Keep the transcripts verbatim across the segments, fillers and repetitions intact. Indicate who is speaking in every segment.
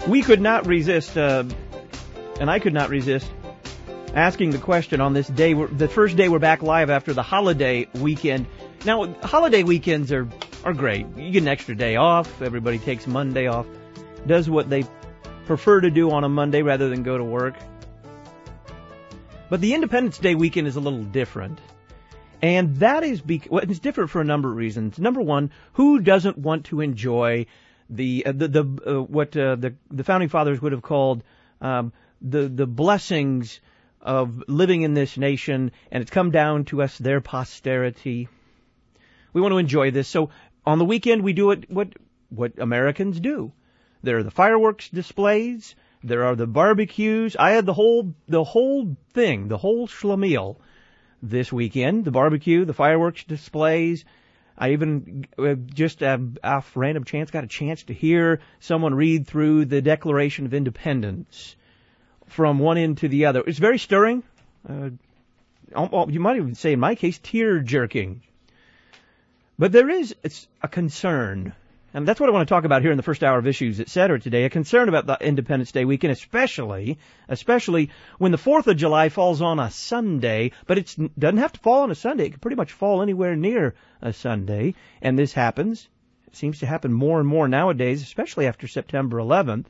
Speaker 1: We could not resist, uh, and I could not resist, asking the question on this day, the first day we're back live after the holiday weekend. Now, holiday weekends are, are great. You get an extra day off. Everybody takes Monday off, does what they prefer to do on a Monday rather than go to work. But the Independence Day weekend is a little different. And that is because, well, it's different for a number of reasons. Number one, who doesn't want to enjoy the, uh, the, the, uh, what, uh, the, the founding fathers would have called, um, the, the blessings of living in this nation, and it's come down to us, their posterity. We want to enjoy this. So on the weekend, we do it, what, what Americans do. There are the fireworks displays. There are the barbecues. I had the whole, the whole thing, the whole schlemiel this weekend. The barbecue, the fireworks displays. I even uh, just uh, off random chance got a chance to hear someone read through the Declaration of Independence from one end to the other. It's very stirring. Uh, you might even say, in my case, tear-jerking. But there is it's a concern, and that's what I want to talk about here in the first hour of Issues, et cetera today, a concern about the Independence Day weekend, especially, especially when the fourth of July falls on a Sunday, but it doesn't have to fall on a Sunday. It can pretty much fall anywhere near a Sunday, and this happens. It seems to happen more and more nowadays, especially after September eleventh,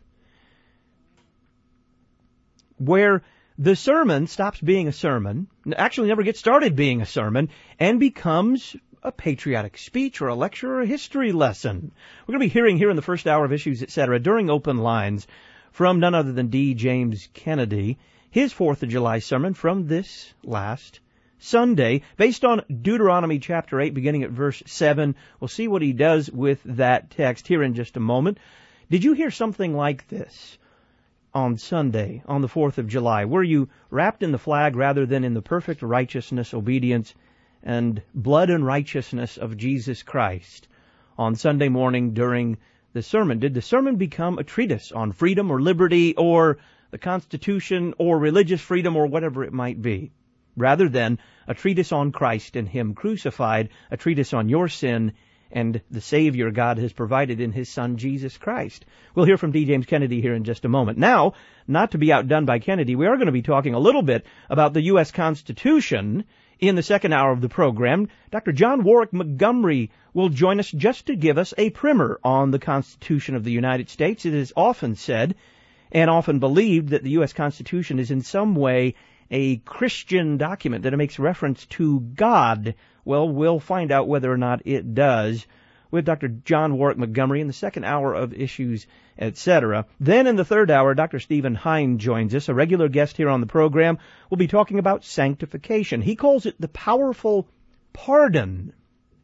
Speaker 1: where the sermon stops being a sermon, actually never gets started being a sermon, and becomes a patriotic speech or a lecture or a history lesson. We're going to be hearing here in the first hour of Issues, et cetera, during open lines from none other than D. James Kennedy, his fourth of July sermon from this last Sunday, based on Deuteronomy chapter eight, beginning at verse seven. We'll see what he does with that text here in just a moment. Did you hear something like this on Sunday, on the fourth of July? Were you wrapped in the flag rather than in the perfect righteousness, obedience, and blood and righteousness of Jesus Christ on Sunday morning during the sermon? Did the sermon become a treatise on freedom or liberty or the Constitution or religious freedom or whatever it might be, rather than a treatise on Christ and Him crucified, a treatise on your sin and the Savior God has provided in His Son, Jesus Christ? We'll hear from D. James Kennedy here in just a moment. Now, not to be outdone by Kennedy, we are going to be talking a little bit about the U S Constitution in the second hour of the program. Doctor John Warwick Montgomery will join us just to give us a primer on the Constitution of the United States. It is often said and often believed that the U S Constitution is in some way a Christian document, that it makes reference to God. Well, we'll find out whether or not it does with Doctor John Warwick Montgomery in the second hour of Issues, et cetera. Then in the third hour, Doctor Stephen Hine joins us, a regular guest here on the program. We'll be talking about sanctification. He calls it the powerful pardon.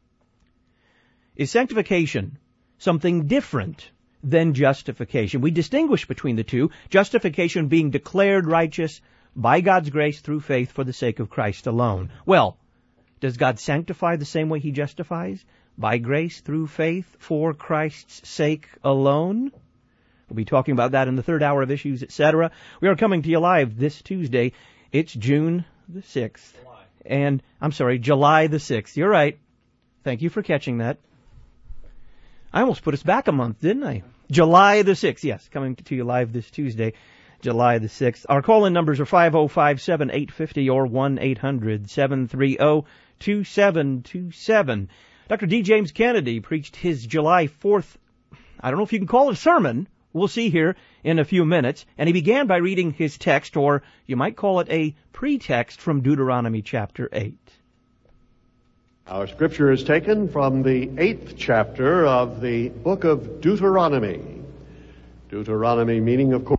Speaker 1: Is sanctification something different than justification? We distinguish between the two, justification being declared righteous by God's grace through faith for the sake of Christ alone. Well, does God sanctify the same way He justifies? By grace through faith for Christ's sake alone? We'll be talking about that in the third hour of Issues, et cetera. We are coming to you live this Tuesday. It's June the sixth. July. And, I'm sorry, July the sixth. You're right. Thank you for catching that. I almost put us back a month, didn't I? July the sixth, yes, coming to you live this Tuesday, July the sixth. Our call-in numbers are five oh five, seven eight five oh or one eight hundred, seven three oh, two seven two seven. Doctor D. James Kennedy preached his July fourth, I don't know if you can call it a sermon, we'll see here in a few minutes, and he began by reading his text, or you might call it a pretext, from Deuteronomy chapter eight.
Speaker 2: Our scripture is taken from the eighth chapter of the book of Deuteronomy. Deuteronomy meaning, of course,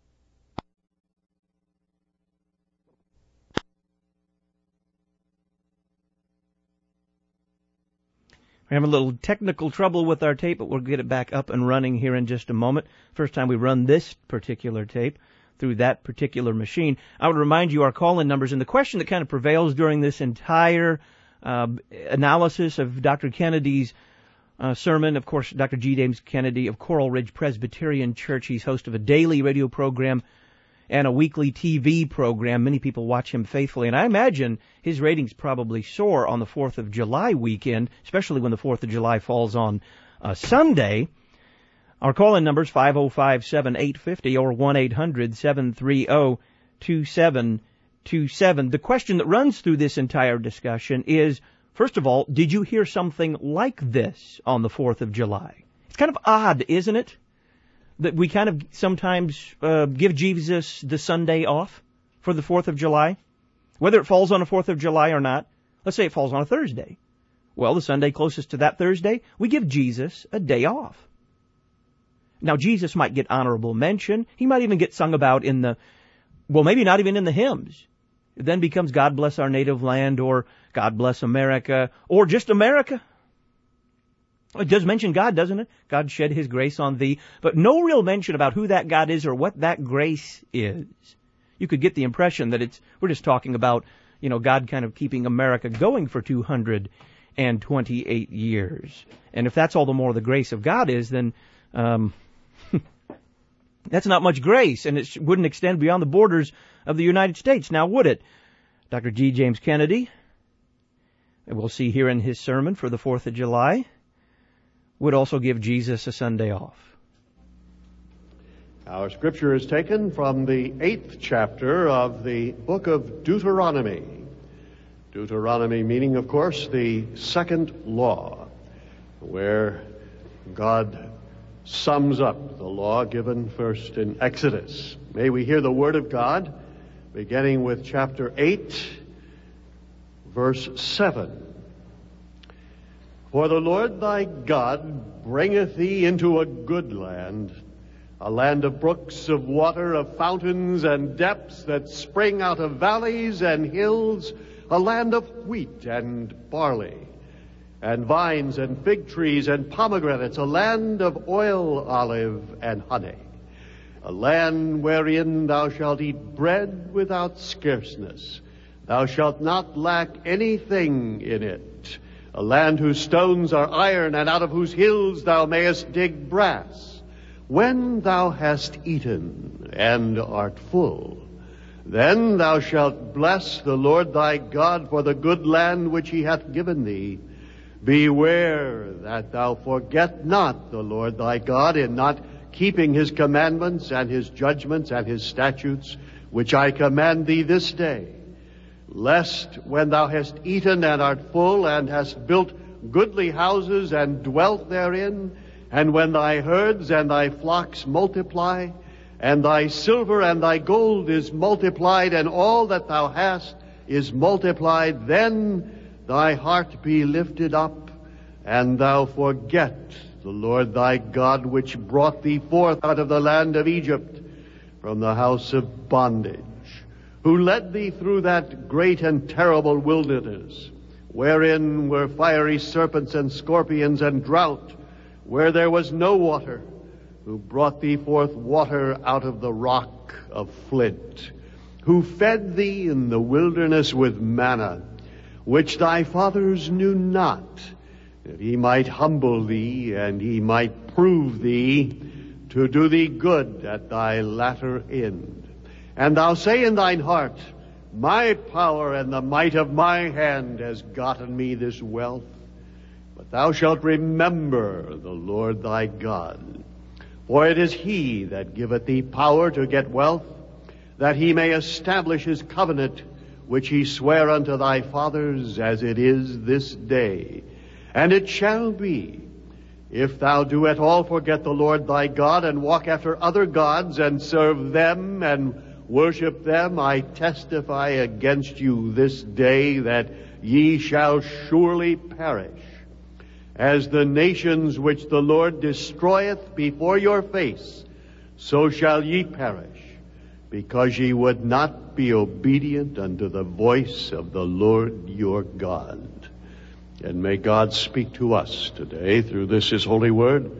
Speaker 1: We're having a little technical trouble with our tape, but we'll get it back up and running here in just a moment. First time we run this particular tape through that particular machine. I would remind you our call-in numbers, and the question that kind of prevails during this entire uh, analysis of Doctor Kennedy's uh, sermon. Of course, Doctor G. James Kennedy of Coral Ridge Presbyterian Church. He's host of a daily radio program and a weekly T V program. Many people watch him faithfully, and I imagine his ratings probably soar on the fourth of July weekend, especially when the fourth of July falls on uh, Sunday. Our call-in number is five oh five, seven eight five oh or one eight hundred, seven three oh, two seven two seven. The question that runs through this entire discussion is, first of all, did you hear something like this on the fourth of July? It's kind of odd, isn't it, that we kind of sometimes uh, give Jesus the Sunday off for the fourth of July? Whether it falls on the fourth of July or not, let's say it falls on a Thursday. Well, the Sunday closest to that Thursday, we give Jesus a day off. Now, Jesus might get honorable mention. He might even get sung about in the, well, maybe not even in the hymns. It then becomes God Bless Our Native Land, or God Bless America, or just America. It does mention God, doesn't it? God shed His grace on thee. But no real mention about who that God is or what that grace is. You could get the impression that it's, we're just talking about, you know, God kind of keeping America going for two hundred twenty-eight years. And if that's all the more the grace of God is, then, um, that's not much grace, and it wouldn't extend beyond the borders of the United States, now would it? Doctor G. James Kennedy, and we'll see here in his sermon for the fourth of July, would also give Jesus a Sunday off.
Speaker 2: Our scripture is taken from the eighth chapter of the book of Deuteronomy. Deuteronomy meaning, of course, the second law, where God sums up the law given first in Exodus. May we hear the word of God, beginning with chapter eight, verse seven. For the Lord thy God bringeth thee into a good land, a land of brooks, of water, of fountains and depths that spring out of valleys and hills, a land of wheat and barley, and vines and fig trees and pomegranates, a land of oil, olive, and honey, a land wherein thou shalt eat bread without scarceness. Thou shalt not lack anything in it, a land whose stones are iron, and out of whose hills thou mayest dig brass. When thou hast eaten and art full, then thou shalt bless the Lord thy God for the good land which he hath given thee. Beware that thou forget not the Lord thy God in not keeping his commandments and his judgments and his statutes, which I command thee this day, lest when thou hast eaten and art full, and hast built goodly houses and dwelt therein, and when thy herds and thy flocks multiply, and thy silver and thy gold is multiplied, and all that thou hast is multiplied, then thy heart be lifted up, and thou forget the Lord thy God, which brought thee forth out of the land of Egypt, from the house of bondage, who led thee through that great and terrible wilderness, wherein were fiery serpents and scorpions and drought, where there was no water, who brought thee forth water out of the rock of flint, who fed thee in the wilderness with manna, which thy fathers knew not, that he might humble thee, and he might prove thee, to do thee good at thy latter end. And thou say in thine heart, my power and the might of my hand has gotten me this wealth. But thou shalt remember the Lord thy God. For it is he that giveth thee power to get wealth, that he may establish his covenant, which he sware unto thy fathers, as it is this day. And it shall be, if thou do at all forget the Lord thy God, and walk after other gods, and serve them, and worship them, I testify against you this day that ye shall surely perish. As the nations which the Lord destroyeth before your face, so shall ye perish, because ye would not be obedient unto the voice of the Lord your God. And may God speak to us today through this his holy word.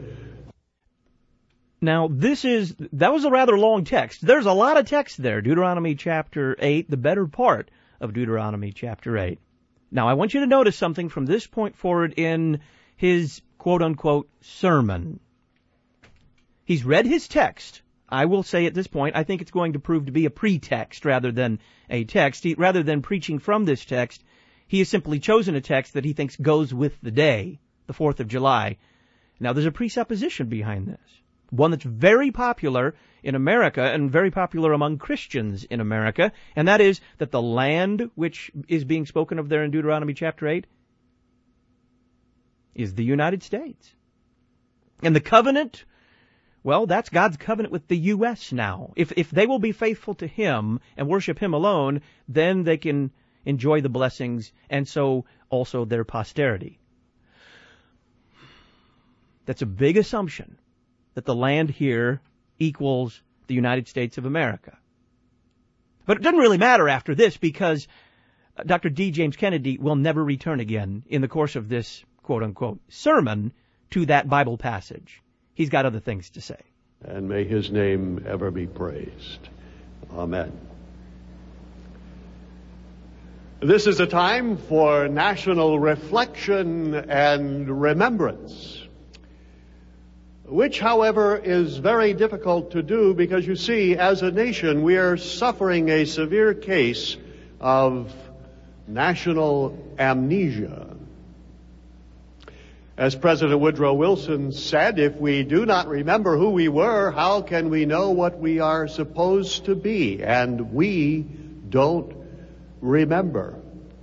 Speaker 1: Now, this is, that was a rather long text. There's a lot of text there. Deuteronomy chapter eight, the better part of Deuteronomy chapter eight. Now, I want you to notice something from this point forward in his quote-unquote sermon. He's read his text. I will say at this point, I think it's going to prove to be a pretext rather than a text. He, rather than preaching from this text, he has simply chosen a text that he thinks goes with the day, the fourth of July. Now, there's a presupposition behind this. one that's very popular in America and very popular among Christians in America, and that is that the land which is being spoken of there in Deuteronomy chapter eight is the United States. And the covenant, well, that's God's covenant with the U S now. If if they will be faithful to Him and worship Him alone, then they can enjoy the blessings, and so also their posterity. That's a big assumption, that the land here equals the United States of America. But it doesn't really matter after this, because Doctor D. James Kennedy will never return again in the course of this quote-unquote sermon to that Bible passage. He's got other things to say.
Speaker 2: And may His name ever be praised. Amen. This is a time for national reflection and remembrance, which, however, is very difficult to do because, you see, as a nation, we are suffering a severe case of national amnesia. As President Woodrow Wilson said, if we do not remember who we were, how can we know what we are supposed to be? And we don't remember.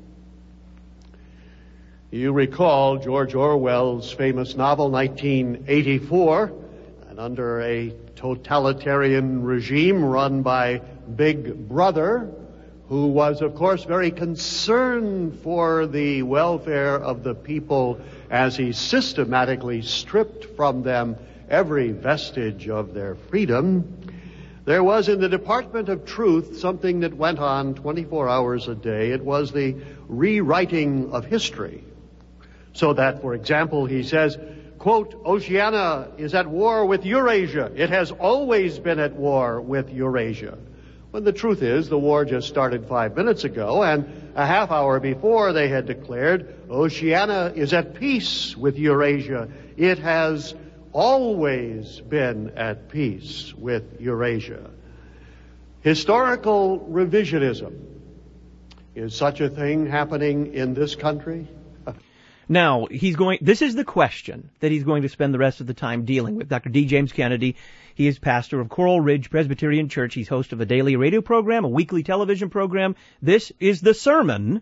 Speaker 2: You recall George Orwell's famous novel, nineteen eighty-four, and under a totalitarian regime run by Big Brother, who was, of course, very concerned for the welfare of the people as he systematically stripped from them every vestige of their freedom. There was in the Department of Truth something that went on twenty-four hours a day. It was the rewriting of history. So that, for example, he says, quote, Oceania is at war with Eurasia. It has always been at war with Eurasia. When the truth is, the war just started five minutes ago, and a half hour before they had declared, Oceania is at peace with Eurasia. It has always been at peace with Eurasia. Historical revisionism. Is such a thing happening in this country?
Speaker 1: Now, he's going, this is the question that he's going to spend the rest of the time dealing with. Doctor D. James Kennedy, he is pastor of Coral Ridge Presbyterian Church. He's host of a daily radio program, a weekly television program. This is the sermon,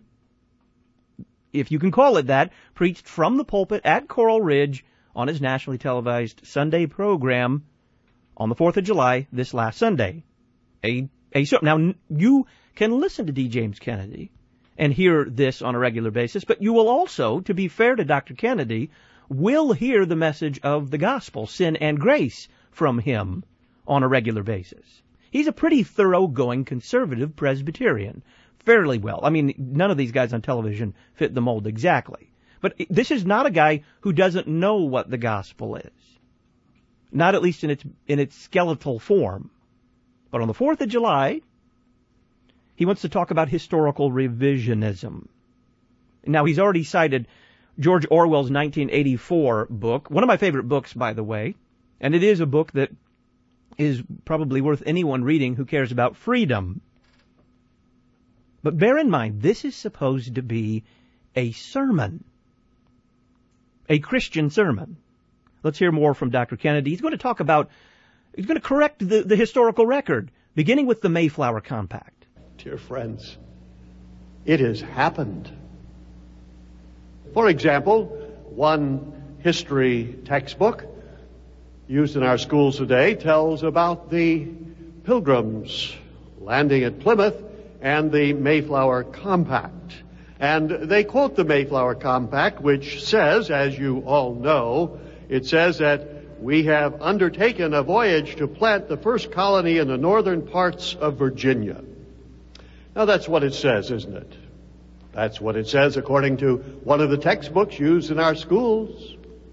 Speaker 1: if you can call it that, preached from the pulpit at Coral Ridge on his nationally televised Sunday program on the fourth of July, this last Sunday. A, a, now, you can listen to D. James Kennedy and hear this on a regular basis, but you will also, to be fair to Doctor Kennedy, will hear the message of the gospel, sin and grace, from him on a regular basis. He's a pretty thoroughgoing conservative Presbyterian, fairly well. I mean, none of these guys on television fit the mold exactly. But this is not a guy who doesn't know what the gospel is. Not at least in its in its skeletal form. But on the fourth of July, he wants to talk about historical revisionism. Now, he's already cited George Orwell's nineteen eighty-four book, one of my favorite books, by the way, and it is a book that is probably worth anyone reading who cares about freedom. But bear in mind, this is supposed to be a sermon, a Christian sermon. Let's hear more from Doctor Kennedy. He's going to talk about, he's going to correct the, the historical record, beginning with the Mayflower Compact.
Speaker 2: Dear friends, it has happened. For example, one history textbook used in our schools today tells about the Pilgrims landing at Plymouth and the Mayflower Compact. And they quote the Mayflower Compact, which says, as you all know, it says that we have undertaken a voyage to plant the first colony in the northern parts of Virginia. Now, that's what it says, isn't it? That's what it says according to one of the textbooks used in our schools.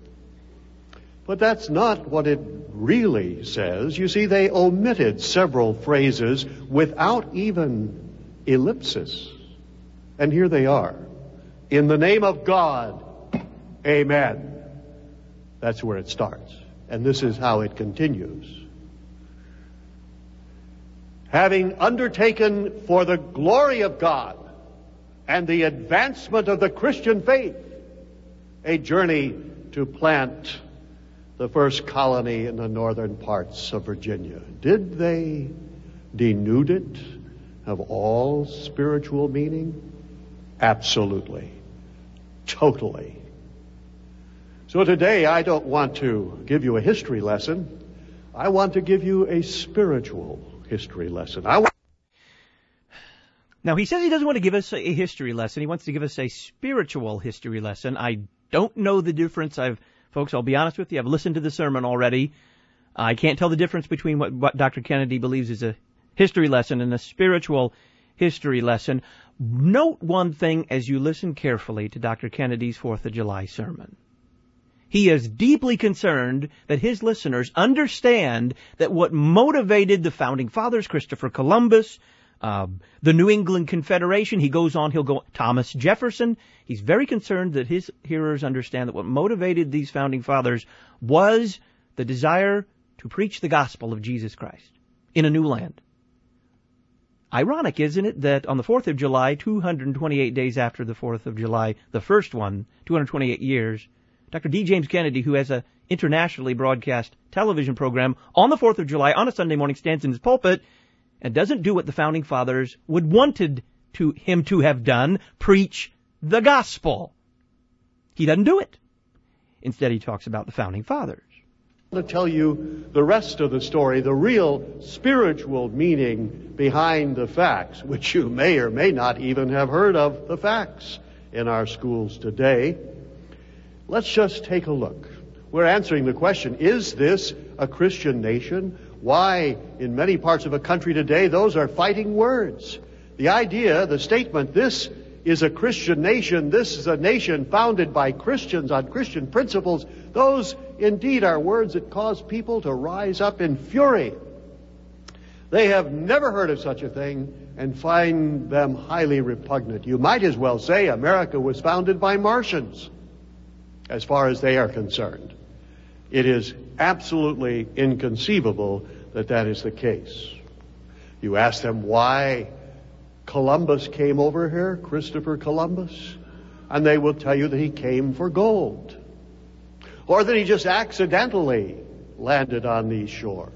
Speaker 2: But that's not what it really says. You see, they omitted several phrases without even ellipsis. And here they are. In the name of God, amen. That's where it starts. And this is how it continues. Having undertaken for the glory of God and the advancement of the Christian faith a journey to plant the first colony in the northern parts of Virginia? Did they denude it of all spiritual meaning? Absolutely. Totally. So today I don't want to give you a history lesson. I want to give you a spiritual history lesson. I want
Speaker 1: Now, he says he doesn't want to give us a history lesson. He wants to give us a spiritual history lesson. I don't know the difference. I've, folks, I'll be honest with you, I've listened to the sermon already. I can't tell the difference between what, what Doctor Kennedy believes is a history lesson and a spiritual history lesson. Note one thing as you listen carefully to Doctor Kennedy's fourth of July sermon. He is deeply concerned that his listeners understand that what motivated the founding fathers, Christopher Columbus, uh, the New England Confederation, he goes on, he'll go, Thomas Jefferson, he's very concerned that his hearers understand that what motivated these founding fathers was the desire to preach the gospel of Jesus Christ in a new land. Ironic, isn't it, that on the fourth of July, two hundred twenty-eight days after the fourth of July, the first one, two hundred twenty-eight years, Doctor D. James Kennedy, who has a internationally broadcast television program on the fourth of July on a Sunday morning, stands in his pulpit and doesn't do what the founding fathers would wanted to him to have done, preach the gospel. He doesn't do it. Instead, he talks about the founding fathers.
Speaker 2: To tell you the rest of the story, the real spiritual meaning behind the facts, which you may or may not even have heard of the facts in our schools today. Let's just take a look. We're answering the question, is this a Christian nation? Why, in many parts of a country today, those are fighting words. The idea, the statement, this is a Christian nation, this is a nation founded by Christians on Christian principles, those indeed are words that cause people to rise up in fury. They have never heard of such a thing and find them highly repugnant. You might as well say America was founded by Martians, as far as they are concerned. It is absolutely inconceivable that that is the case. You ask them why Columbus came over here, Christopher Columbus, and they will tell you that he came for gold, or that he just accidentally landed on these shores.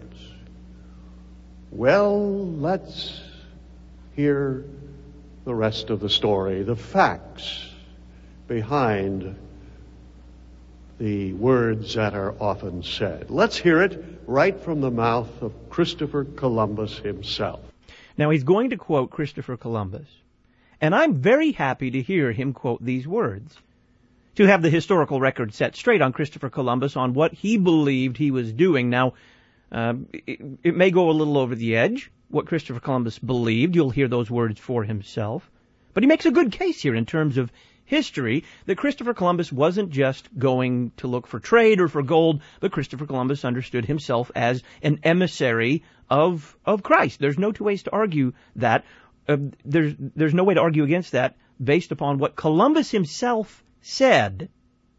Speaker 2: Well, let's hear the rest of the story, the facts behind the words that are often said. Let's hear it right from the mouth of Christopher Columbus himself.
Speaker 1: Now, he's going to quote Christopher Columbus, and I'm very happy to hear him quote these words, to have the historical record set straight on Christopher Columbus on what he believed he was doing. Now, uh, it, it may go a little over the edge, what Christopher Columbus believed. You'll hear those words for himself. But he makes a good case here in terms of history that Christopher Columbus wasn't just going to look for trade or for gold, but Christopher Columbus understood himself as an emissary of of Christ. There's no two ways to argue that. Uh, there's there's no way to argue against that based upon what Columbus himself said.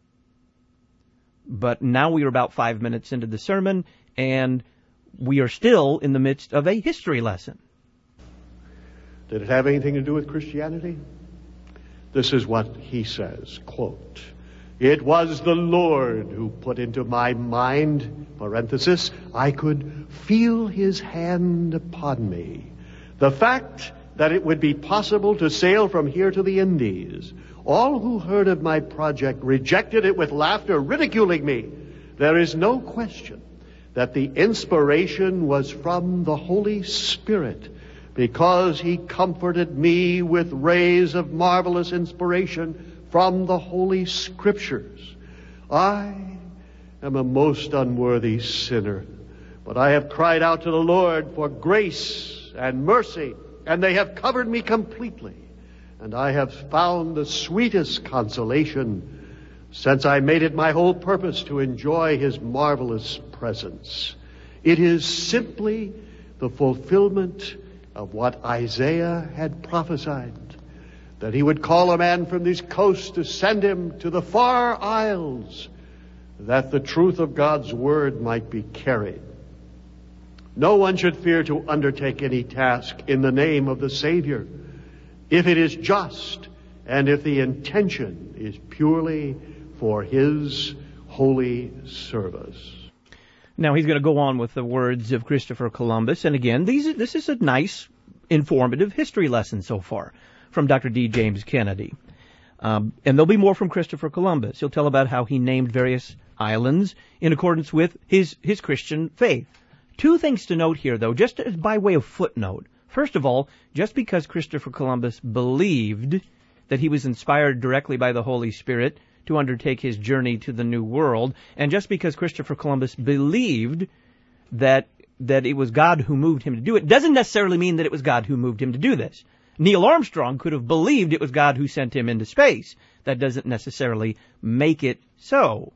Speaker 1: But now we are about five minutes into the sermon, and we are still in the midst of a history lesson.
Speaker 2: Did it have anything to do with Christianity? This is what he says, quote, "It was the Lord who put into my mind," parenthesis, "I could feel his hand upon me. The fact that it would be possible to sail from here to the Indies. All who heard of my project rejected it with laughter, ridiculing me. There is no question that the inspiration was from the Holy Spirit, because he comforted me with rays of marvelous inspiration from the Holy Scriptures. I am a most unworthy sinner, but I have cried out to the Lord for grace and mercy, and they have covered me completely. And I have found the sweetest consolation since I made it my whole purpose to enjoy his marvelous presence. It is simply the fulfillment of what Isaiah had prophesied, that he would call a man from these coasts to send him to the far isles, that the truth of God's word might be carried. No one should fear to undertake any task in the name of the Savior, if it is just and if the intention is purely for his holy service.
Speaker 1: Now he's going to go on with the words of Christopher Columbus. And again, these this is a nice, informative history lesson so far from Doctor D. James Kennedy. Um, and there'll be more from Christopher Columbus. He'll tell about how he named various islands in accordance with his, his Christian faith. Two things to note here, though, just as by way of footnote. First of all, just because Christopher Columbus believed that he was inspired directly by the Holy Spirit to undertake his journey to the New World, and just because Christopher Columbus believed that that it was God who moved him to do it, doesn't necessarily mean that it was God who moved him to do this. Neil Armstrong could have believed it was God who sent him into space. That doesn't necessarily make it so.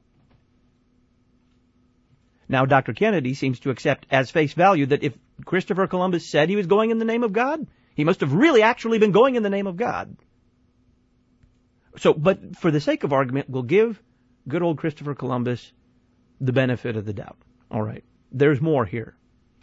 Speaker 1: Now, Doctor Kennedy seems to accept as face value that if Christopher Columbus said he was going in the name of God, he must have really actually been going in the name of God. So, but for the sake of argument, we'll give good old Christopher Columbus the benefit of the doubt. All right. There's more here.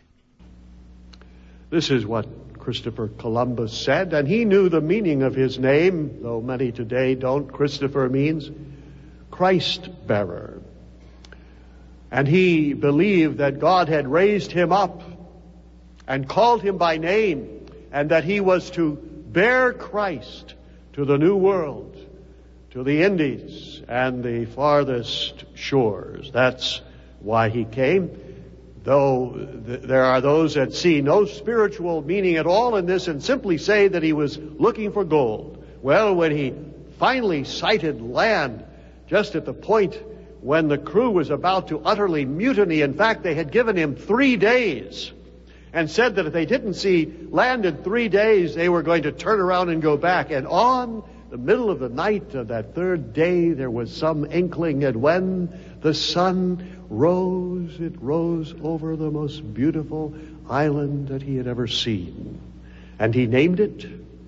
Speaker 2: This is what Christopher Columbus said, and he knew the meaning of his name, though many today don't. Christopher means Christ-bearer. And he believed that God had raised him up and called him by name, and that he was to bear Christ to the New World, to the Indies and the farthest shores. That's why he came. Though th- there are those that see no spiritual meaning at all in this and simply say that he was looking for gold. Well, when he finally sighted land, just at the point when the crew was about to utterly mutiny, in fact, they had given him three days and said that if they didn't see land in three days, they were going to turn around and go back. And on the middle of the night of that third day, there was some inkling, and when the sun rose, it rose over the most beautiful island that he had ever seen. And he named it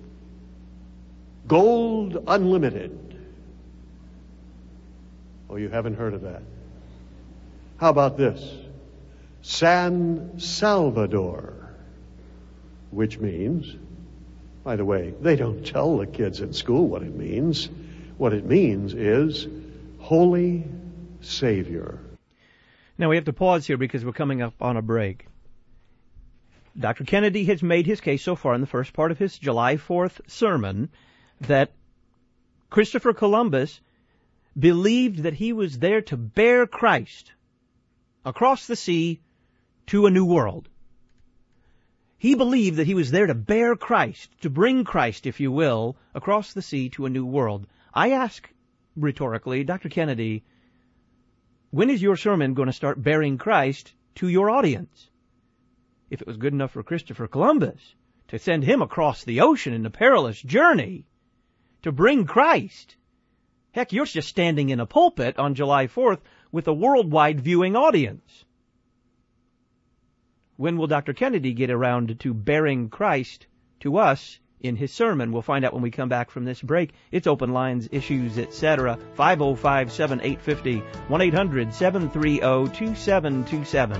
Speaker 2: Gold Unlimited. Oh, you haven't heard of that? How about this? San Salvador, which means, by the way, they don't tell the kids in school what it means. What it means is Holy Savior.
Speaker 1: Now we have to pause here because we're coming up on a break. Doctor Kennedy has made his case so far in the first part of his July fourth sermon that Christopher Columbus believed that he was there to bear Christ across the sea to a new world. He believed that he was there to bear Christ, to bring Christ, if you will, across the sea to a new world. I ask rhetorically, Doctor Kennedy, when is your sermon going to start bearing Christ to your audience? If it was good enough for Christopher Columbus to send him across the ocean in a perilous journey to bring Christ, heck, you're just standing in a pulpit on July fourth with a worldwide viewing audience. When will Doctor Kennedy get around to bearing Christ to us in his sermon? We'll find out when we come back from this break. It's Open Lines, Issues, et cetera. five oh five, seven eight five oh, one eight hundred, seven three oh, two seven two seven.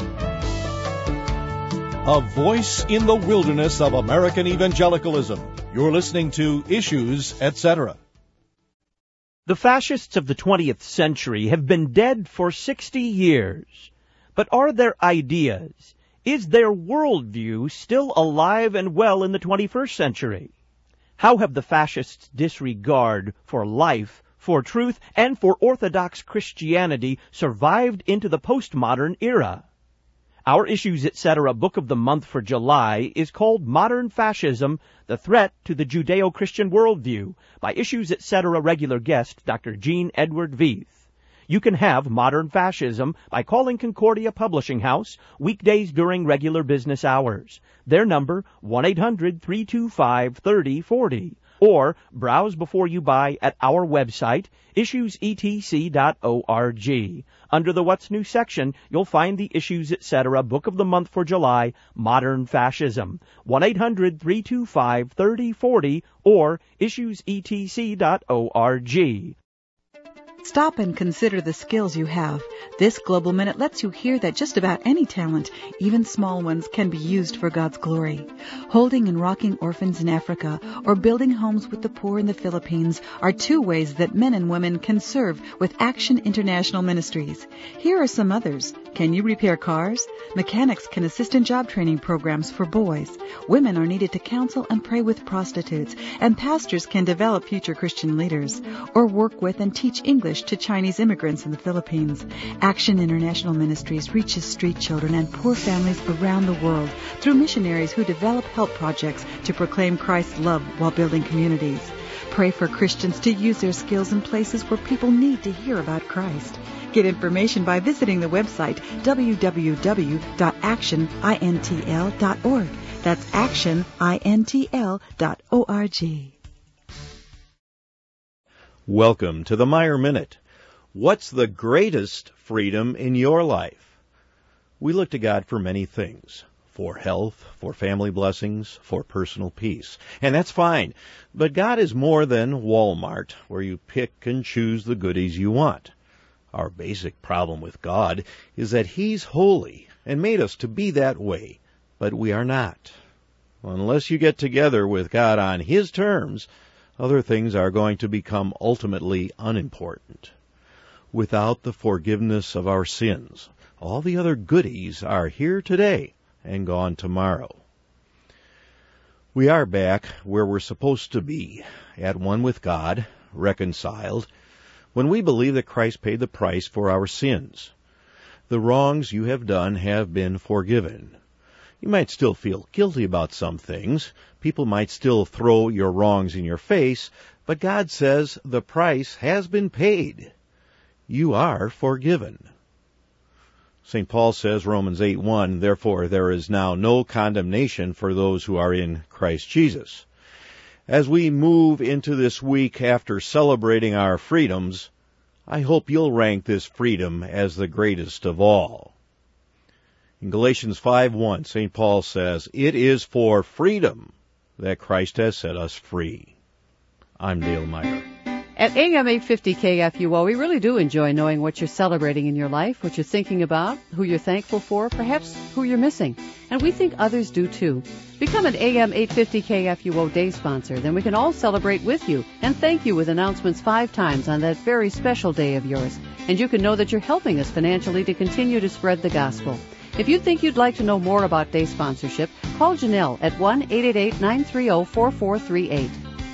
Speaker 3: A voice in the wilderness of American evangelicalism. You're listening to Issues, et cetera.
Speaker 1: The fascists of the twentieth century have been dead for sixty years. But are their ideas, is their worldview still alive and well in the twenty-first century? How have the fascists' disregard for life, for truth, and for Orthodox Christianity survived into the postmodern era? Our Issues, et cetera. book of the month for July is called Modern Fascism, the Threat to the Judeo-Christian Worldview, by Issues, et cetera. regular guest Doctor Gene Edward Veith. You can have Modern Fascism by calling Concordia Publishing House weekdays during regular business hours. Their number, one eight hundred, three two five, three oh four oh. Or browse before you buy at our website, issues e t c dot org. Under the What's New section, you'll find the Issues, et cetera. Book of the month for July, Modern Fascism. one eight hundred, three two five, three oh four oh or issues e t c dot org.
Speaker 4: Stop and consider the skills you have. This Global Minute lets you hear that just about any talent, even small ones, can be used for God's glory. Holding and rocking orphans in Africa or building homes with the poor in the Philippines are two ways that men and women can serve with Action International Ministries. Here are some others. Can you repair cars? Mechanics can assist in job training programs for boys. Women are needed to counsel and pray with prostitutes, and pastors can develop future Christian leaders or work with and teach English to Chinese immigrants in the Philippines. Action International Ministries reaches street children and poor families around the world through missionaries who develop help projects to proclaim Christ's love while building communities. Pray for Christians to use their skills in places where people need to hear about Christ. Get information by visiting the website w w w dot action intl dot org. That's action intl dot org.
Speaker 3: Welcome to the Meyer Minute. What's the greatest freedom in your life? We look to God for many things. For health, for family blessings, for personal peace. And that's fine. But God is more than Walmart, where you pick and choose the goodies you want. Our basic problem with God is that He's holy and made us to be that way, but we are not. Unless you get together with God on His terms, other things are going to become ultimately unimportant. Without the forgiveness of our sins, all the other goodies are here today and gone tomorrow. We are back where we're supposed to be, at one with God, reconciled, when we believe that Christ paid the price for our sins. The wrongs you have done have been forgiven. You might still feel guilty about some things. People might still throw your wrongs in your face, but God says the price has been paid. You are forgiven. Saint Paul says, Romans eight one, therefore there is now no condemnation for those who are in Christ Jesus. As we move into this week after celebrating our freedoms, I hope you'll rank this freedom as the greatest of all. In Galatians five one, Saint Paul says, it is for freedom that Christ has set us free. I'm Dale Meyer.
Speaker 5: At A M eight fifty K F U O, we really do enjoy knowing what you're celebrating in your life, what you're thinking about, who you're thankful for, perhaps who you're missing. And we think others do too. Become an A M eight fifty K F U O day sponsor. Then we can all celebrate with you and thank you with announcements five times on that very special day of yours. And you can know that you're helping us financially to continue to spread the gospel. If you think you'd like to know more about day sponsorship, call Janelle at one eight eight eight, nine three zero, four four three eight.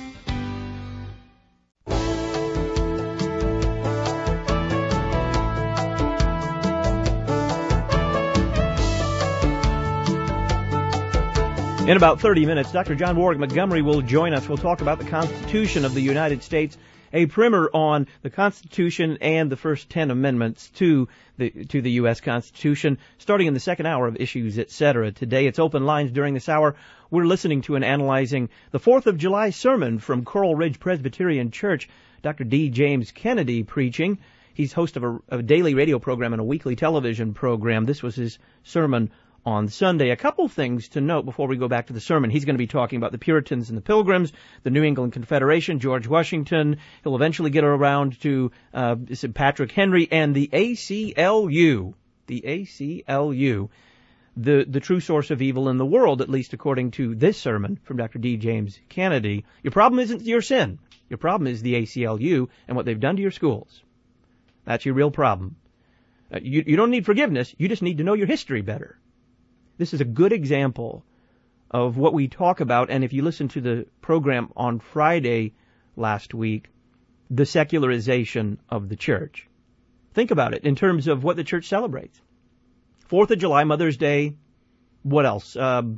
Speaker 1: In about thirty minutes, Doctor John Warwick Montgomery will join us. We'll talk about the Constitution of the United States, a primer on the Constitution and the first ten amendments to the to the U S Constitution, starting in the second hour of Issues, et cetera. Today, it's open lines during this hour. We're listening to and analyzing the fourth of July sermon from Coral Ridge Presbyterian Church, Doctor D. James Kennedy preaching. He's host of a, a daily radio program and a weekly television program. This was his sermon on Sunday. A couple things to note before we go back to the sermon. He's going to be talking about the Puritans and the Pilgrims, the New England Confederation, George Washington. He'll eventually get around to uh, Patrick Henry and the A C L U. The A C L U, the the true source of evil in the world, at least according to this sermon from Doctor D. James Kennedy. Your problem isn't your sin. Your problem is the A C L U and what they've done to your schools. That's your real problem. Uh, you, you don't need forgiveness. You just need to know your history better. This is a good example of what we talk about, and if you listen to the program on Friday last week, the secularization of the church. Think about it in terms of what the church celebrates. Fourth of July, Mother's Day, what else? Um,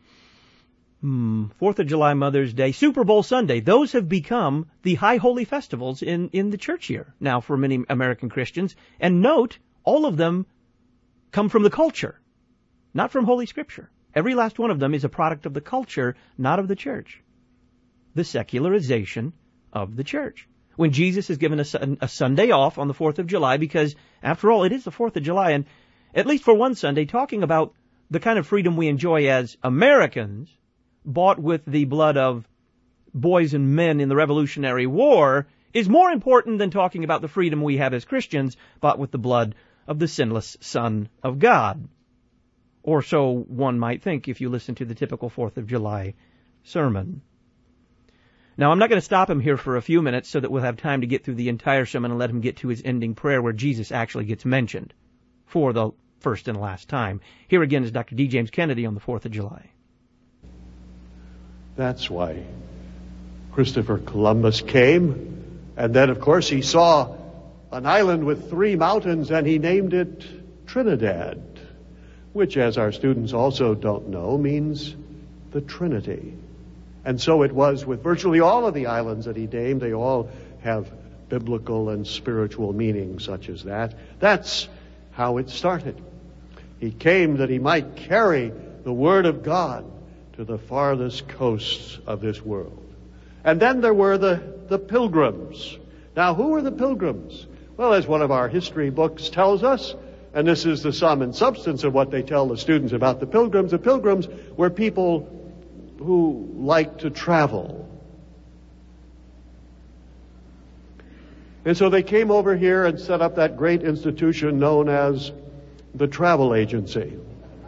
Speaker 1: hmm, Fourth of July, Mother's Day, Super Bowl Sunday. Those have become the high holy festivals in, in the church year now for many American Christians. And note, all of them come from the culture. Not from Holy Scripture. Every last one of them is a product of the culture, not of the church. The secularization of the church. When Jesus is given a, a Sunday off on the fourth of July, because, after all, it is the fourth of July, and at least for one Sunday, talking about the kind of freedom we enjoy as Americans, bought with the blood of boys and men in the Revolutionary War, is more important than talking about the freedom we have as Christians, bought with the blood of the sinless Son of God. Or so one might think if you listen to the typical fourth of July sermon. Now, I'm not going to stop him here for a few minutes so that we'll have time to get through the entire sermon and let him get to his ending prayer where Jesus actually gets mentioned for the first and last time. Here again is Doctor D. James Kennedy on the fourth of July.
Speaker 2: That's why Christopher Columbus came, and then, of course, he saw an island with three mountains, and he named it Trinidad, which, as our students also don't know, means the Trinity. And so it was with virtually all of the islands that he named. They all have biblical and spiritual meanings such as that. That's how it started. He came that he might carry the Word of God to the farthest coasts of this world. And then there were the, the pilgrims. Now, who were the pilgrims? Well, as one of our history books tells us, and this is the sum and substance of what they tell the students about the pilgrims, the pilgrims were people who liked to travel. And so they came over here and set up that great institution known as the travel agency.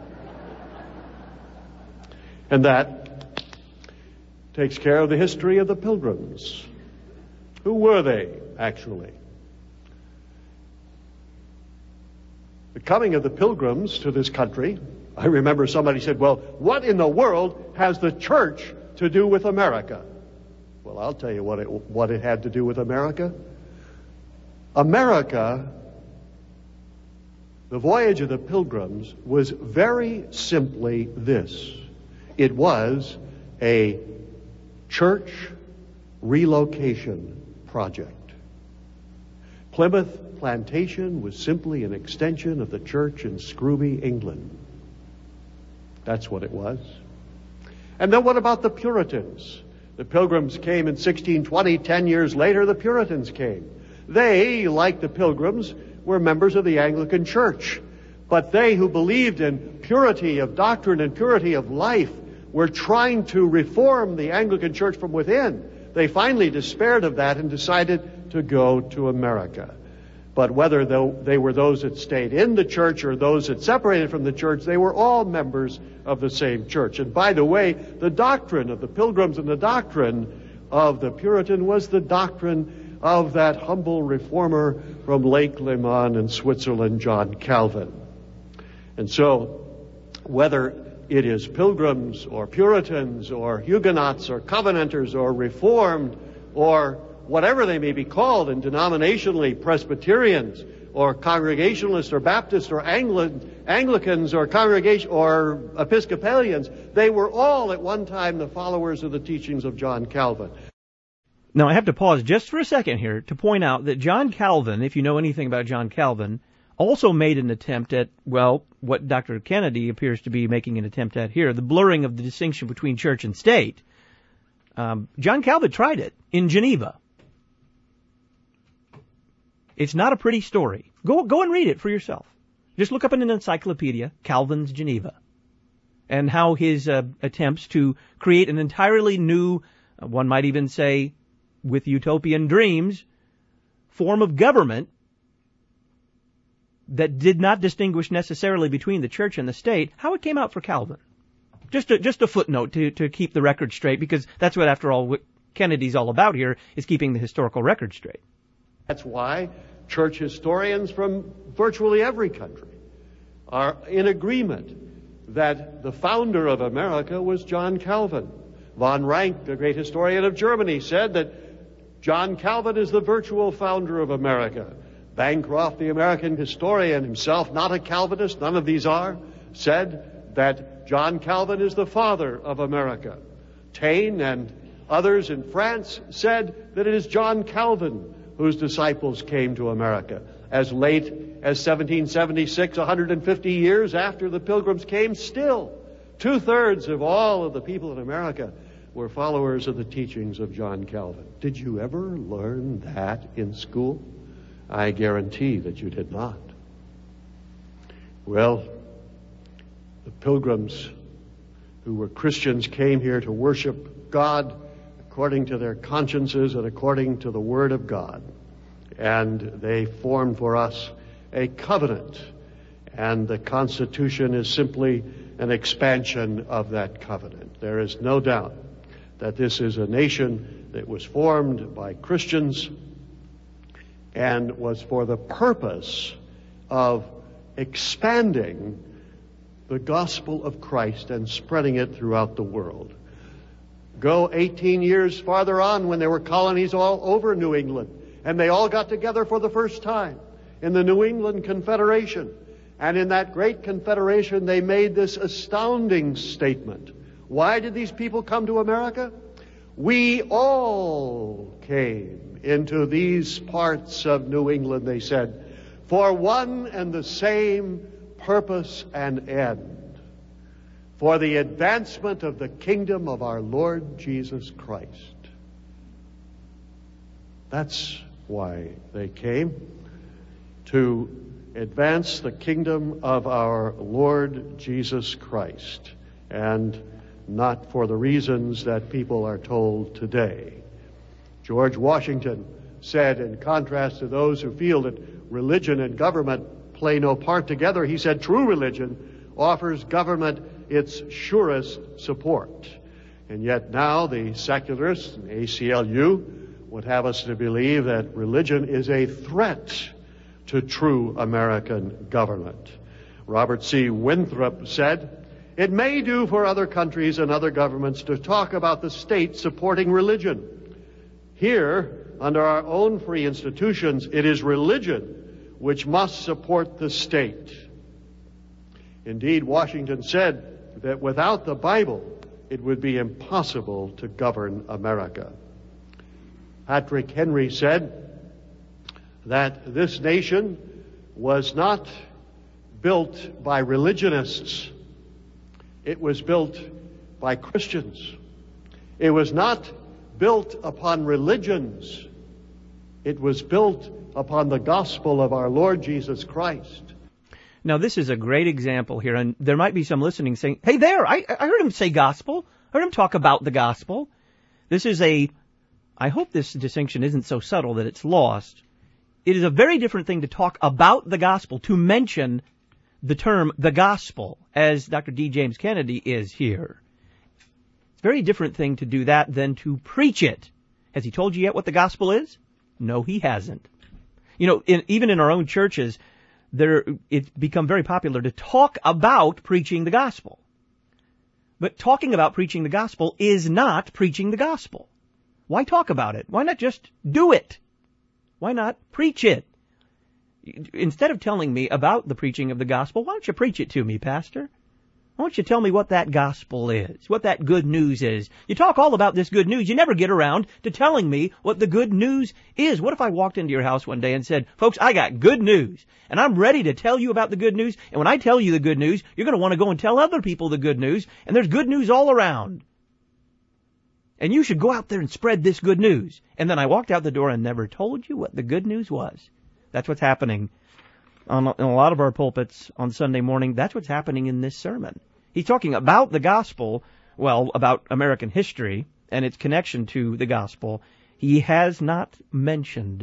Speaker 2: And that takes care of the history of the pilgrims. Who were they, actually? The coming of the pilgrims to this country, I remember somebody said, well, what in the world has the church to do with America? Well, I'll tell you what it, what it had to do with America. America, the voyage of the pilgrims, was very simply this. It was a church relocation project. Plymouth Plantation was simply an extension of the church in Scrooby, England. That's what it was. And then what about the Puritans? The Pilgrims came in sixteen twenty. Ten years later, the Puritans came. They, like the Pilgrims, were members of the Anglican Church. But they who believed in purity of doctrine and purity of life were trying to reform the Anglican Church from within. They finally despaired of that and decided to go to America. But whether they were those that stayed in the church or those that separated from the church, they were all members of the same church. And by the way, the doctrine of the Pilgrims and the doctrine of the Puritan was the doctrine of that humble reformer from Lake Leman in Switzerland, John Calvin. And so, whether it is Pilgrims or Puritans or Huguenots or Covenanters or Reformed or whatever they may be called, and denominationally Presbyterians or Congregationalists or Baptists or Angli- Anglicans or Congregation or Episcopalians, they were all at one time the followers of the teachings of John Calvin.
Speaker 1: Now I have to pause just for a second here to point out that John Calvin, if you know anything about John Calvin, also made an attempt at, well, what Doctor Kennedy appears to be making an attempt at here, the blurring of the distinction between church and state. Um, John Calvin tried it in Geneva. It's not a pretty story. Go go and read it for yourself. Just look up in an encyclopedia, Calvin's Geneva, and how his uh, attempts to create an entirely new, uh, one might even say, with utopian dreams, form of government that did not distinguish necessarily between the church and the state, how it came out for Calvin. Just a, just a footnote to, to keep the record straight, because that's what, after all, what Kennedy's all about here, is keeping the historical record straight.
Speaker 2: That's why church historians from virtually every country are in agreement that the founder of America was John Calvin. Von Ranke, the great historian of Germany, said that John Calvin is the virtual founder of America. Bancroft, the American historian himself, not a Calvinist, none of these are, said that John Calvin is the father of America. Taine and others in France said that it is John Calvin whose disciples came to America. As late as seventeen seventy-six, one hundred fifty years after the Pilgrims came, still two-thirds of all of the people in America were followers of the teachings of John Calvin. Did you ever learn that in school? I guarantee that you did not. Well, the Pilgrims who were Christians came here to worship God according to their consciences and according to the Word of God. And they formed for us a covenant. And the Constitution is simply an expansion of that covenant. There is no doubt that this is a nation that was formed by Christians and was for the purpose of expanding the gospel of Christ and spreading it throughout the world. Go eighteen years farther on when there were colonies all over New England, and they all got together for the first time in the New England Confederation. And in that great confederation, they made this astounding statement. Why did these people come to America? We all came into these parts of New England, they said, for one and the same purpose and end, for the advancement of the kingdom of our Lord Jesus Christ. That's why they came, to advance the kingdom of our Lord Jesus Christ, and not for the reasons that people are told today. George Washington said, in contrast to those who feel that religion and government play no part together, he said, true religion offers government its surest support. And yet now the secularists and A C L U would have us to believe that religion is a threat to true American government. Robert C. Winthrop said, it may do for other countries and other governments to talk about the state supporting religion. Here, under our own free institutions, it is religion which must support the state. Indeed, Washington said that without the Bible, it would be impossible to govern America. Patrick Henry said that this nation was not built by religionists. It was built by Christians. It was not built upon religions. It was built upon the gospel of our Lord Jesus Christ.
Speaker 1: Now, this is a great example here, and there might be some listening saying, hey there, I, I heard him say gospel. I heard him talk about the gospel. This is a, I hope this distinction isn't so subtle that it's lost. It is a very different thing to talk about the gospel, to mention the term the gospel, as Doctor D. James Kennedy is here. It's a very different thing to do that than to preach it. Has he told you yet what the gospel is? No, he hasn't. You know, in, even in our own churches, there it's become very popular to talk about preaching the gospel. But talking about preaching the gospel is not preaching the gospel. Why talk about it? Why not just do it? Why not preach it? Instead of telling me about the preaching of the gospel, why don't you preach it to me, Pastor? Why don't you tell me what that gospel is, what that good news is? You talk all about this good news. You never get around to telling me what the good news is. What if I walked into your house one day and said, folks, I got good news, and I'm ready to tell you about the good news, and when I tell you the good news, you're going to want to go and tell other people the good news, and there's good news all around. And you should go out there and spread this good news. And then I walked out the door and never told you what the good news was. That's what's happening on in a lot of our pulpits on Sunday morning. That's what's happening in this sermon. He's talking about the gospel, well, about American history and its connection to the gospel. He has not mentioned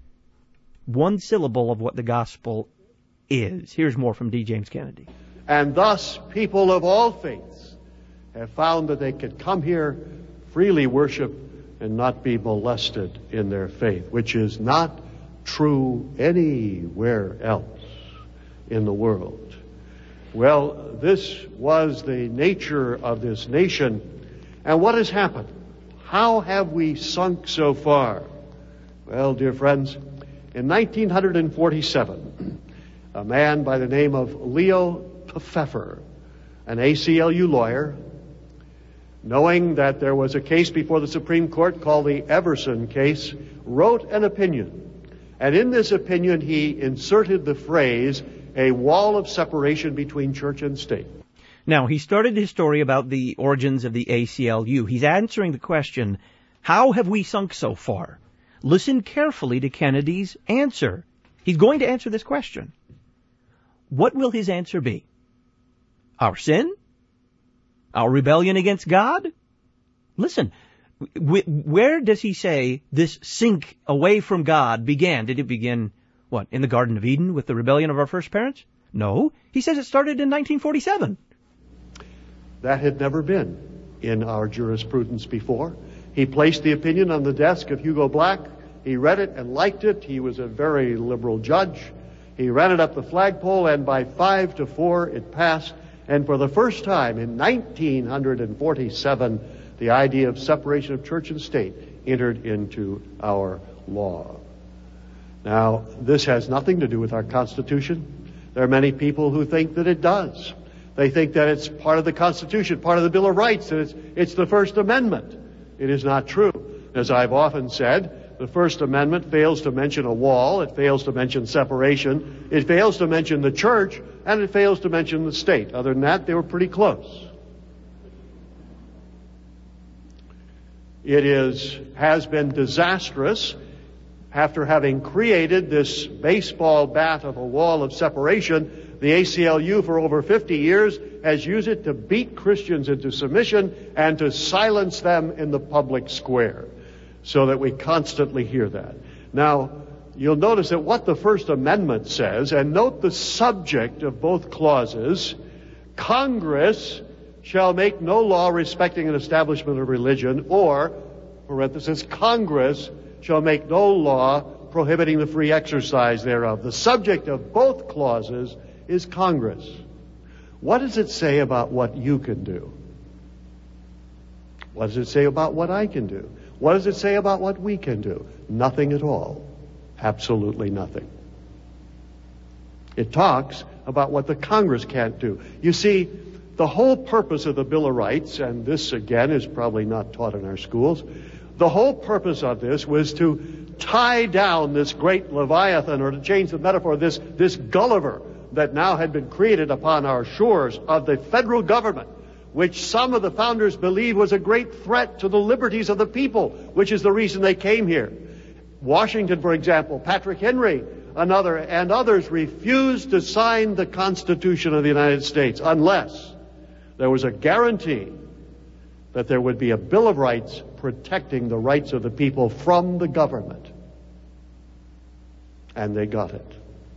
Speaker 1: one syllable of what the gospel is. Here's more from D. James Kennedy.
Speaker 2: And thus, people of all faiths have found that they could come here, freely worship, and not be molested in their faith, which is not true anywhere else in the world. Well, this was the nature of this nation. And what has happened? How have we sunk so far? Well, dear friends, in nineteen forty-seven, a man by the name of Leo Pfeffer, an A C L U lawyer, knowing that there was a case before the Supreme Court called the Everson case, wrote an opinion. And in this opinion, he inserted the phrase, a wall of separation between church and state.
Speaker 1: Now, he started his story about the origins of the A C L U. He's answering the question, how have we sunk so far? Listen carefully to Kennedy's answer. He's going to answer this question. What will his answer be? Our sin? Our rebellion against God? Listen, Where does he say this sink away from God began? Did it begin, what, in the Garden of Eden with the rebellion of our first parents? No. He says it started in nineteen forty-seven.
Speaker 2: That had never been in our jurisprudence before. He placed the opinion on the desk of Hugo Black. He read it and liked it. He was a very liberal judge. He ran it up the flagpole, and by five to four it passed. And for the first time in nineteen forty-seven, the idea of separation of church and state entered into our law. Now, this has nothing to do with our Constitution. There are many people who think that it does. They think that it's part of the Constitution, part of the Bill of Rights, that it's, it's the First Amendment. It is not true. As I've often said, the First Amendment fails to mention a wall, it fails to mention separation, it fails to mention the church, and it fails to mention the state. Other than that, they were pretty close. It is, has been disastrous. After having created this baseball bat of a wall of separation, the A C L U for over fifty years has used it to beat Christians into submission and to silence them in the public square, so that we constantly hear that. Now, you'll notice that what the First Amendment says, and note the subject of both clauses, Congress shall make no law respecting an establishment of religion, or, parenthesis, Congress shall make no law prohibiting the free exercise thereof. The subject of both clauses is Congress. What does it say about what you can do? What does it say about what I can do? What does it say about what we can do? Nothing at all. Absolutely nothing. It talks about what the Congress can't do. You see, the whole purpose of the Bill of Rights, and this again is probably not taught in our schools, the whole purpose of this was to tie down this great Leviathan, or to change the metaphor, this, this Gulliver that now had been created upon our shores of the federal government, which some of the founders believed was a great threat to the liberties of the people, which is the reason they came here. Washington, for example, Patrick Henry, another, and others refused to sign the Constitution of the United States unless there was a guarantee that there would be a Bill of Rights protecting the rights of the people from the government. And they got it.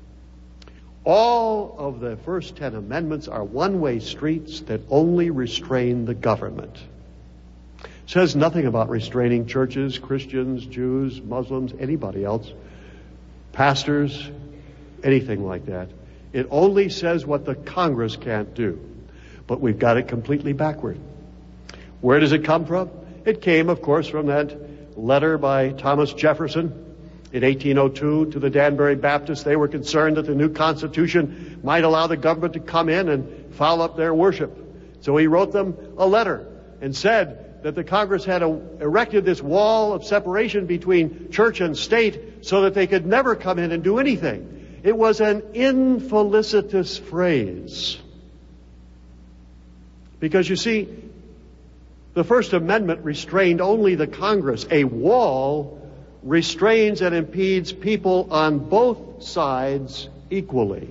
Speaker 2: All of the first ten amendments are one-way streets that only restrain the government. It says nothing about restraining churches, Christians, Jews, Muslims, anybody else, pastors, anything like that. It only says what the Congress can't do. But we've got it completely backward. Where does it come from? It came, of course, from that letter by Thomas Jefferson in eighteen oh two to the Danbury Baptists. They were concerned that the new Constitution might allow the government to come in and foul up their worship. So he wrote them a letter and said that the Congress had a, erected this wall of separation between church and state so that they could never come in and do anything. It was an infelicitous phrase. Because you see, the First Amendment restrained only the Congress. A wall restrains and impedes people on both sides equally.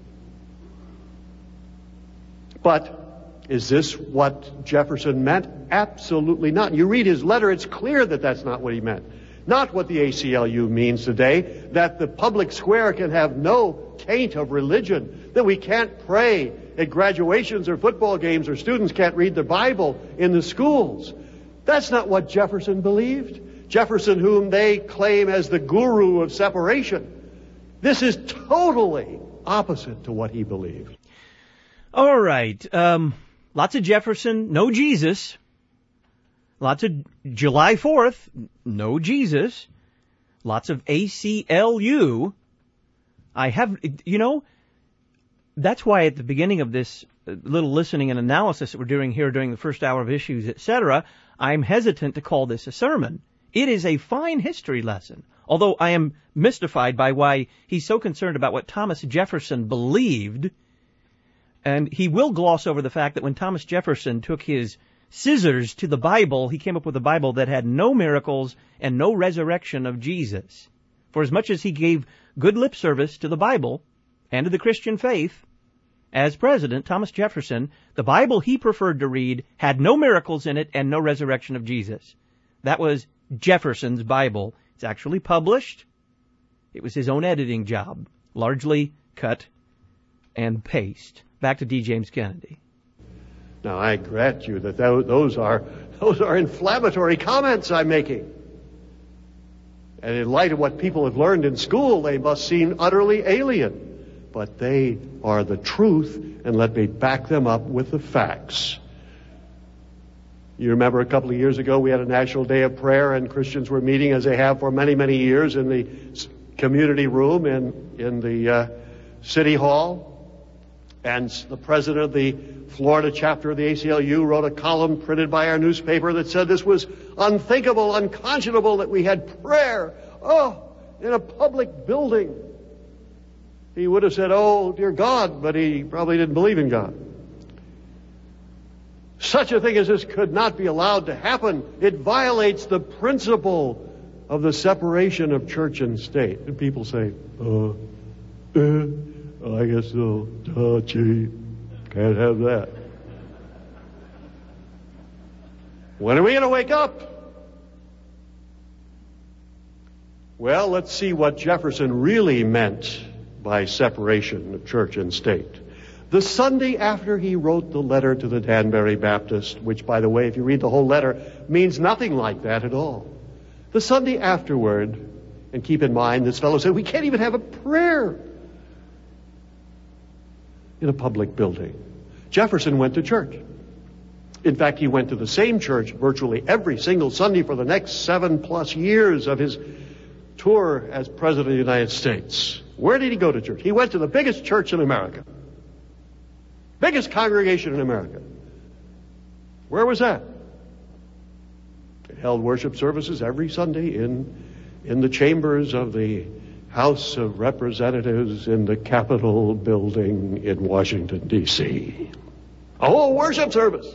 Speaker 2: But is this what Jefferson meant? Absolutely not. You read his letter, it's clear that that's not what he meant. Not what the A C L U means today, that the public square can have no taint of religion, that we can't pray at graduations or football games, or students can't read the Bible in the schools. That's not what Jefferson believed. Jefferson, whom they claim as the guru of separation. This is totally opposite to what he believed.
Speaker 1: All right. Um, lots of Jefferson, no Jesus. Lots of July fourth, no Jesus. Lots of A C L U. I have, you know, that's why at the beginning of this little listening and analysis that we're doing here during the first hour of Issues, et cetera, I'm hesitant to call this a sermon. It is a fine history lesson, although I am mystified by why he's so concerned about what Thomas Jefferson believed. And he will gloss over the fact that when Thomas Jefferson took his scissors to the Bible, he came up with a Bible that had no miracles and no resurrection of Jesus. For as much as he gave good lip service to the Bible and to the Christian faith, as president, Thomas Jefferson, the Bible he preferred to read had no miracles in it and no resurrection of Jesus. That was Jefferson's Bible. It's actually published. It was his own editing job, largely cut and paste. Back to D. James Kennedy.
Speaker 2: Now, I grant you that those are, those are inflammatory comments I'm making. And in light of what people have learned in school, they must seem utterly alien. But they are the truth, and let me back them up with the facts. You remember a couple of years ago we had a National Day of Prayer, and Christians were meeting, as they have for many, many years, in the community room in, in the uh, City Hall. And the president of the Florida chapter of the A C L U wrote a column printed by our newspaper that said this was unthinkable, unconscionable that we had prayer, oh, in a public building. He would have said, oh, dear God, but he probably didn't believe in God. Such a thing as this could not be allowed to happen. It violates the principle of the separation of church and state. And people say, uh, uh, I guess so. Uh, gee, can't have that. When are we going to wake up? Well, let's see what Jefferson really meant by separation of church and state. The Sunday after he wrote the letter to the Danbury Baptist, which, by the way, if you read the whole letter, means nothing like that at all. The Sunday afterward, and keep in mind, this fellow said, we can't even have a prayer in a public building. Jefferson went to church. In fact, he went to the same church virtually every single Sunday for the next seven plus years of his tour as President of the United States. Where did he go to church? He went to the biggest church in America. Biggest congregation in America. Where was that? It held worship services every Sunday in, in the chambers of the House of Representatives in the Capitol building in Washington, D C A whole worship service.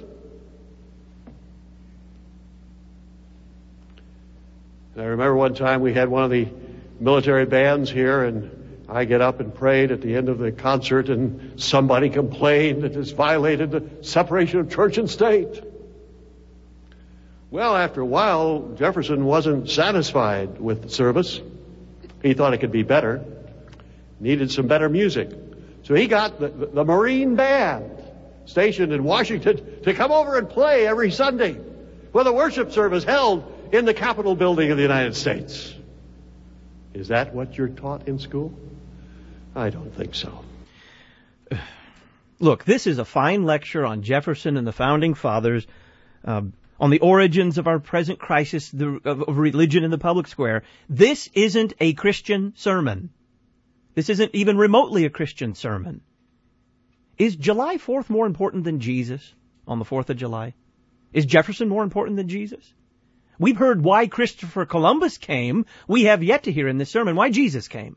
Speaker 2: And I remember one time we had one of the military bands here, and I get up and prayed at the end of the concert, and somebody complained that this violated the separation of church and state. Well, after a while, Jefferson wasn't satisfied with the service. He thought it could be better. Needed some better music. So he got the, the, the Marine Band stationed in Washington to come over and play every Sunday with a worship service held in the Capitol building of the United States. Is that what you're taught in school? I don't think so.
Speaker 1: Look, this is a fine lecture on Jefferson and the Founding Fathers, uh, on the origins of our present crisis the, of, of religion in the public square. This isn't a Christian sermon. This isn't even remotely a Christian sermon. Is July fourth more important than Jesus on the fourth of July? Is Jefferson more important than Jesus? We've heard why Christopher Columbus came. We have yet to hear in this sermon why Jesus came.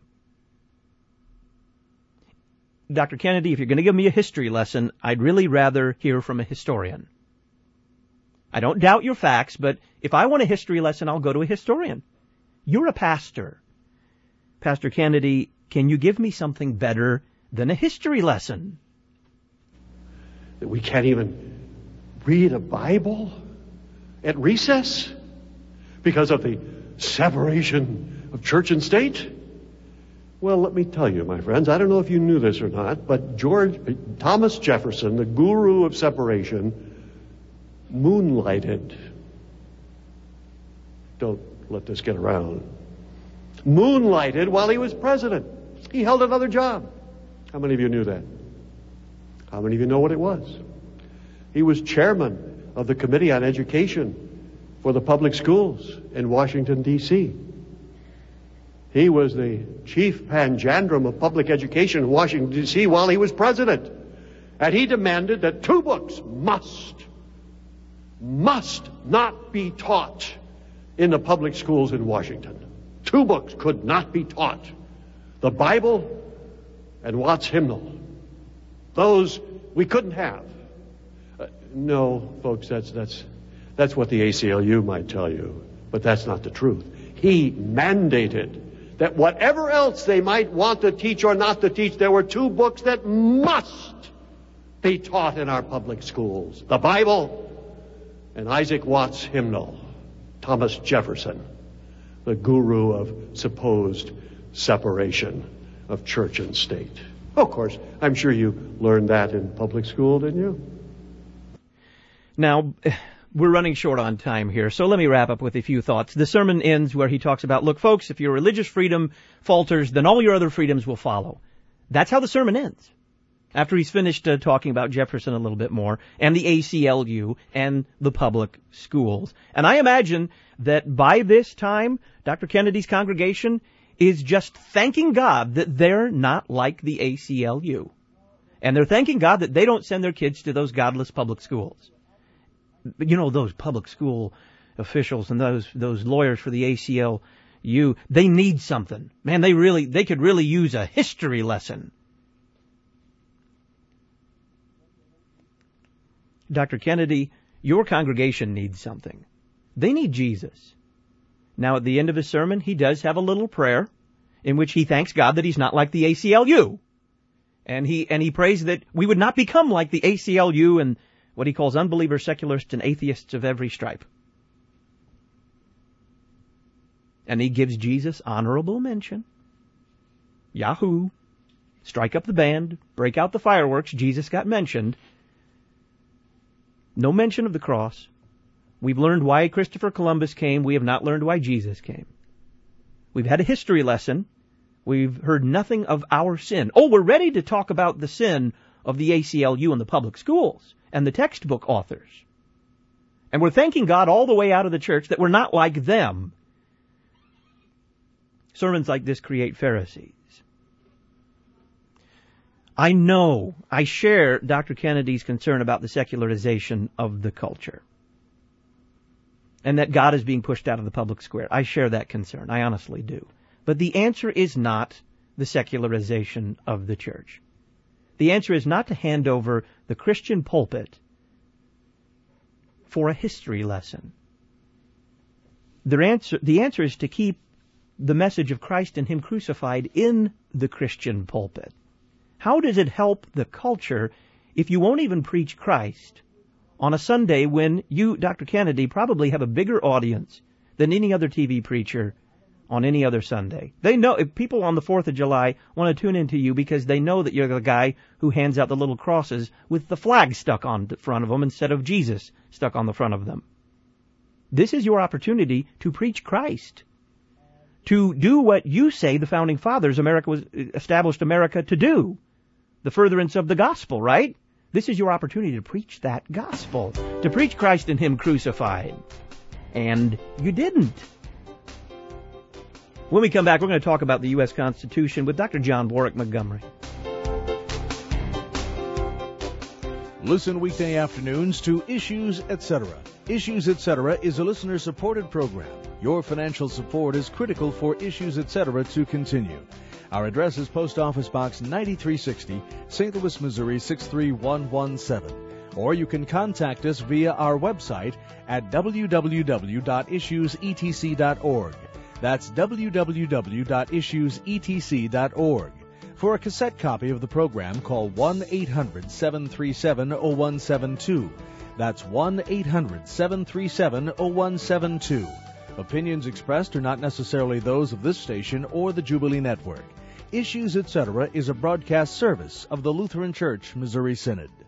Speaker 1: Doctor Kennedy, if you're going to give me a history lesson, I'd really rather hear from a historian. I don't doubt your facts, but if I want a history lesson, I'll go to a historian. You're a pastor. Pastor Kennedy, can you give me something better than a history lesson?
Speaker 2: That we can't even read a Bible at recess because of the separation of church and state? Well, let me tell you, my friends, I don't know if you knew this or not, but George Thomas Jefferson, the guru of separation, moonlighted. Don't let this get around. Moonlighted while he was president. He held another job. How many of you knew that? How many of you know what it was? He was chairman of the Committee on Education for the public schools in Washington, D C He was the chief panjandrum of public education in Washington, D C while he was president. And he demanded that two books must, must not be taught in the public schools in Washington. Two books could not be taught. The Bible and Watts' hymnal. Those we couldn't have. Uh, no, folks, that's, that's, that's what the A C L U might tell you. But that's not the truth. He mandated that whatever else they might want to teach or not to teach, there were two books that must be taught in our public schools. The Bible and Isaac Watts' hymnal. Thomas Jefferson, the guru of supposed separation of church and state. Of course, I'm sure you learned that in public school, didn't you?
Speaker 1: Now, we're running short on time here, so let me wrap up with a few thoughts. The sermon ends where he talks about, look, folks, if your religious freedom falters, then all your other freedoms will follow. That's how the sermon ends. After he's finished uh, talking about Jefferson a little bit more, and the A C L U, and the public schools. And I imagine that by this time, Doctor Kennedy's congregation is just thanking God that they're not like the A C L U. And they're thanking God that they don't send their kids to those godless public schools. You know, those public school officials and those those lawyers for the A C L U, they need something. Man, they really, they could really use a history lesson. Doctor Kennedy, your congregation needs something. They need Jesus. Now, at the end of his sermon, he does have a little prayer in which he thanks God that he's not like the A C L U. And he, and he prays that we would not become like the A C L U and what he calls unbelievers, secularists, and atheists of every stripe. And he gives Jesus honorable mention. Yahoo! Strike up the band, break out the fireworks, Jesus got mentioned. No mention of the cross. We've learned why Christopher Columbus came. We have not learned why Jesus came. We've had a history lesson. We've heard nothing of our sin. Oh, we're ready to talk about the sin of the A C L U and the public schools and the textbook authors. And we're thanking God all the way out of the church that we're not like them. Sermons like this create Pharisees. I know, I share Doctor Kennedy's concern about the secularization of the culture. And that God is being pushed out of the public square. I share that concern. I honestly do. But the answer is not the secularization of the church. The answer is not to hand over the Christian pulpit for a history lesson. The answer, the answer is to keep the message of Christ and Him crucified in the Christian pulpit. How does it help the culture if you won't even preach Christ on a Sunday when you, Doctor Kennedy, probably have a bigger audience than any other T V preacher on any other Sunday? They know, if people on the fourth of July want to tune into you because they know that you're the guy who hands out the little crosses with the flag stuck on the front of them instead of Jesus stuck on the front of them. This is your opportunity to preach Christ, to do what you say the Founding Fathers America was established America to do. The furtherance of the gospel, right? This is your opportunity to preach that gospel, to preach Christ and Him crucified. And you didn't. When we come back, we're going to talk about the U S Constitution with Doctor John Warwick Montgomery.
Speaker 6: Listen weekday afternoons to Issues, et cetera. Issues, et cetera is a listener-supported program. Your financial support is critical for Issues, et cetera to continue. Our address is Post Office Box ninety-three sixty, Saint Louis, Missouri six three one one seven. Or you can contact us via our website at w w w dot issues e t c dot org. That's w w w dot issues e t c dot org. For a cassette copy of the program, call one eight hundred seven three seven zero one seven two. That's one eight hundred seven three seven zero one seven two. Opinions expressed are not necessarily those of this station or the Jubilee Network. Issues, et cetera is a broadcast service of the Lutheran Church Missouri Synod.